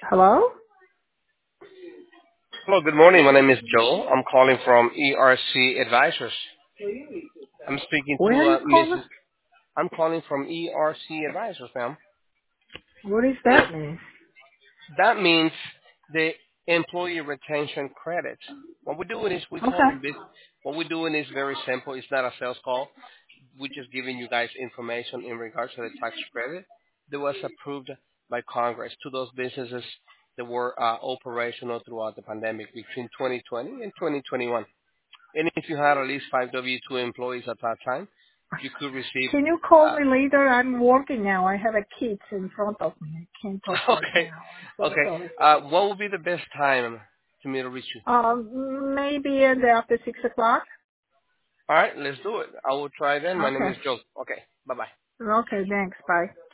Hello? Hello, good morning. My name is Joe. I'm calling from ERC Advisors. I'm speaking Where to are you calling? Mrs. I'm calling from ERC Advisors, ma'am. What does that mean? That means the employee retention credits. What we're doing is Okay. what we're doing is very simple. It's not a sales call. We're just giving you guys information in regards to the tax credit that was approved by Congress to those businesses that were operational throughout the pandemic between 2020 and 2021. And if you had at least 5W2 employees at that time, you could receive. Can you call Uh, me later? I'm working now. I have a kid in front of me. I can't talk right okay, now. I'm so okay. sorry. What would be the best time to me to reach you? Maybe in the after 6 o'clock? All right, let's do it. I will try then. My name Okay. is Joe. Okay, bye bye. Okay, thanks. Bye.